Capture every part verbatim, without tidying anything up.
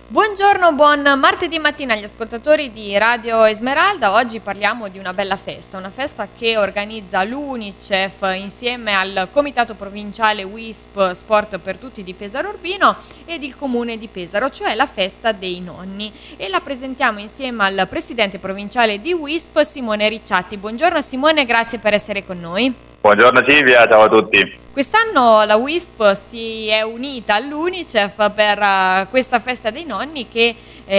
Buongiorno, buon martedì mattina agli ascoltatori di Radio Esmeralda. Oggi parliamo di una bella festa, una festa che organizza l'Unicef insieme al Comitato Provinciale W I S P Sport per Tutti di Pesaro Urbino ed il Comune di Pesaro, cioè la festa dei nonni. E la presentiamo insieme al Presidente Provinciale di W I S P, Simone Ricciatti. Buongiorno Simone, grazie per essere con noi. Buongiorno Silvia, ciao a tutti. Quest'anno la W I S P si è unita all'Unicef per uh, questa festa dei nonni che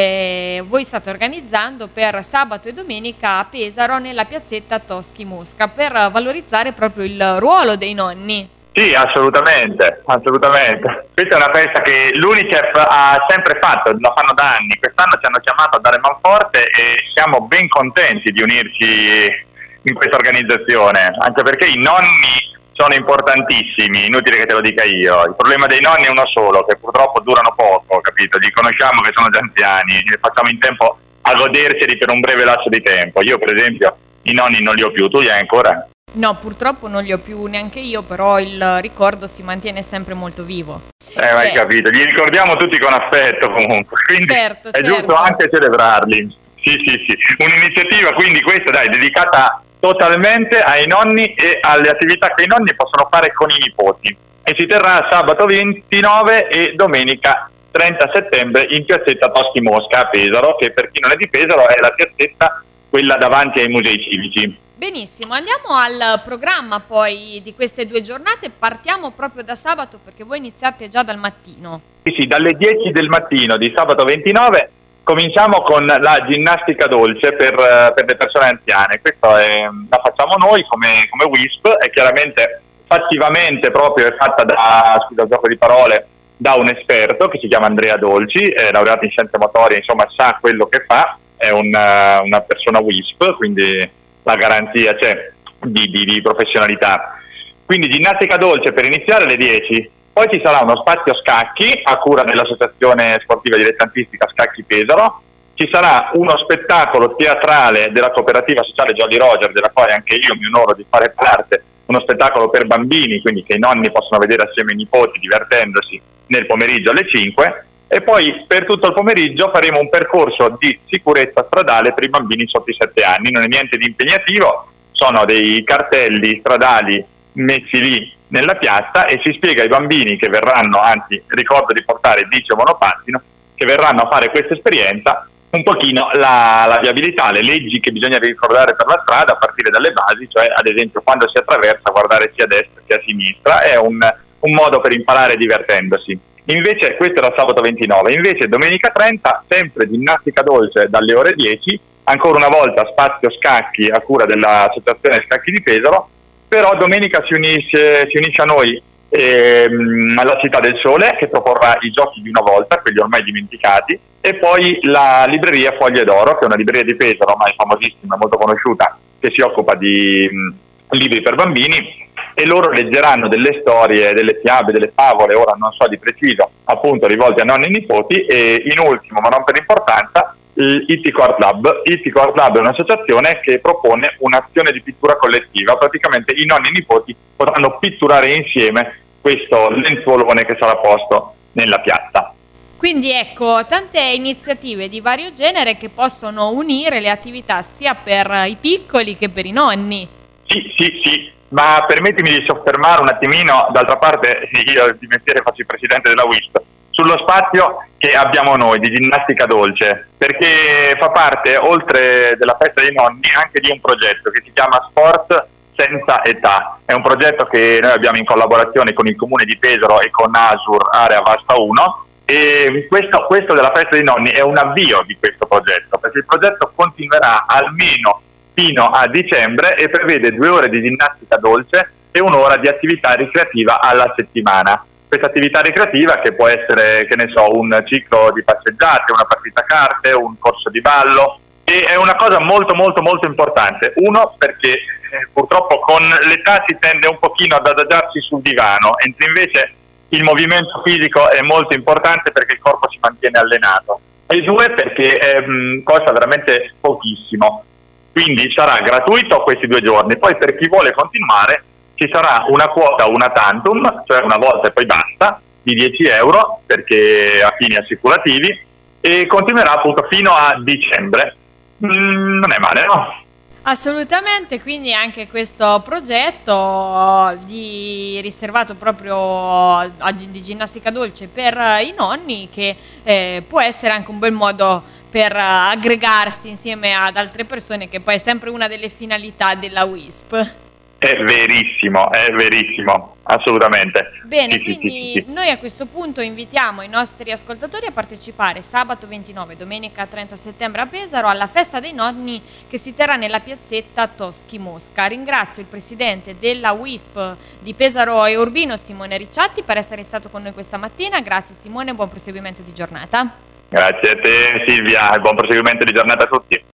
eh, voi state organizzando per sabato e domenica a Pesaro nella piazzetta Toschi Mosca per uh, valorizzare proprio il ruolo dei nonni. Sì, assolutamente, assolutamente. Questa è una festa che l'Unicef ha sempre fatto, la fanno da anni. Quest'anno ci hanno chiamato a dare manforte e siamo ben contenti di unirci in questa organizzazione, anche perché i nonni sono importantissimi, inutile che te lo dica io. Il problema dei nonni è uno solo, che purtroppo durano poco, capito? Li conosciamo che sono già anziani e facciamo in tempo a goderseli per un breve lasso di tempo. Io per esempio i nonni non li ho più, tu li hai ancora? No, purtroppo non li ho più neanche io, però il ricordo si mantiene sempre molto vivo. Eh, hai eh. capito, li ricordiamo tutti con affetto comunque, quindi certo, è certo. giusto anche celebrarli. Sì, sì, sì, un'iniziativa quindi questa dai, dedicata totalmente ai nonni e alle attività che i nonni possono fare con i nipoti, e si terrà sabato ventinove e domenica trenta settembre in piazzetta Toschi Mosca a Pesaro, che per chi non è di Pesaro è la piazzetta quella davanti ai musei civici. Benissimo, andiamo al programma poi di queste due giornate. Partiamo proprio da sabato perché voi iniziate già dal mattino. Sì, sì, dalle dieci del mattino di sabato ventinove cominciamo con la ginnastica dolce per, per le persone anziane. Questa è, la facciamo noi come, come W I S P, e chiaramente fattivamente proprio è fatta da, scusa il gioco di parole, da un esperto che si chiama Andrea Dolci, è laureato in scienze motorie, insomma sa quello che fa, è una, una persona W I S P, quindi la garanzia c'è di, di, di professionalità. Quindi ginnastica dolce per iniziare alle dieci. Poi ci sarà uno spazio scacchi a cura dell'Associazione Sportiva Dilettantistica Scacchi Pesaro, ci sarà uno spettacolo teatrale della Cooperativa Sociale Jolly Roger, della quale anche io mi onoro di fare parte, uno spettacolo per bambini, quindi che i nonni possono vedere assieme ai nipoti divertendosi nel pomeriggio alle cinque, e poi per tutto il pomeriggio faremo un percorso di sicurezza stradale per i bambini sotto i sette anni, non è niente di impegnativo, sono dei cartelli stradali messi lì nella piazza e si spiega ai bambini che verranno, anzi ricordo di portare bici o monopattino, che verranno a fare questa esperienza un pochino la, la viabilità, le leggi che bisogna ricordare per la strada a partire dalle basi, cioè ad esempio quando si attraversa guardare sia a destra che a sinistra, è un, un modo per imparare divertendosi. Invece questo era sabato ventinove, invece domenica trenta sempre ginnastica dolce dalle ore dieci, ancora una volta spazio scacchi a cura dell'Associazione Scacchi di Pesaro, però domenica si unisce, si unisce a noi ehm, alla Città del Sole, che proporrà i giochi di una volta, quelli ormai dimenticati, e poi la libreria Foglie d'Oro, che è una libreria di Pesaro ormai famosissima, molto conosciuta, che si occupa di mh, libri per bambini, e loro leggeranno delle storie, delle fiabe, delle favole, ora non so di preciso, appunto rivolte a nonni e nipoti, e in ultimo, ma non per importanza, I T Core Lab. I T Core Lab è un'associazione che propone un'azione di pittura collettiva, praticamente i nonni e i nipoti potranno pitturare insieme questo lenzuolone che sarà posto nella piazza. Quindi ecco, tante iniziative di vario genere che possono unire le attività sia per i piccoli che per i nonni. Sì, sì, sì, ma permettimi di soffermare un attimino, d'altra parte io di mestiere faccio il presidente della W I S P, sullo spazio che abbiamo noi di ginnastica dolce, perché fa parte, oltre della festa dei nonni, anche di un progetto che si chiama Sport Senza Età. È un progetto che noi abbiamo in collaborazione con il Comune di Pesaro e con ASUR Area Vasta uno, e questo, questo della festa dei nonni è un avvio di questo progetto, perché il progetto continuerà almeno fino a dicembre e prevede due ore di ginnastica dolce e un'ora di attività ricreativa alla settimana. Questa attività ricreativa che può essere, che ne so, un ciclo di passeggiate, una partita a carte, un corso di ballo, e è una cosa molto molto molto importante. Uno, perché eh, purtroppo con l'età si tende un pochino ad adagiarsi sul divano, mentre invece il movimento fisico è molto importante perché il corpo si mantiene allenato. E due, perché eh, costa veramente pochissimo. Quindi sarà gratuito questi due giorni, poi per chi vuole continuare ci sarà una quota una tantum, cioè una volta e poi basta, di dieci euro perché a fini assicurativi, e continuerà appunto fino a dicembre. Mm, non è male, no? Assolutamente, quindi anche questo progetto di, riservato proprio a, di ginnastica dolce per i nonni, che eh, può essere anche un bel modo per aggregarsi insieme ad altre persone, che poi è sempre una delle finalità della W I S P. È verissimo, è verissimo, assolutamente. Bene, sì, quindi sì, sì, sì. noi a questo punto invitiamo i nostri ascoltatori a partecipare sabato ventinove, domenica trenta settembre a Pesaro alla festa dei nonni che si terrà nella piazzetta Toschi Mosca. Ringrazio il presidente della W I S P di Pesaro e Urbino, Simone Ricciatti, per essere stato con noi questa mattina. Grazie Simone, buon proseguimento di giornata. Grazie a te Silvia e buon proseguimento di giornata a tutti.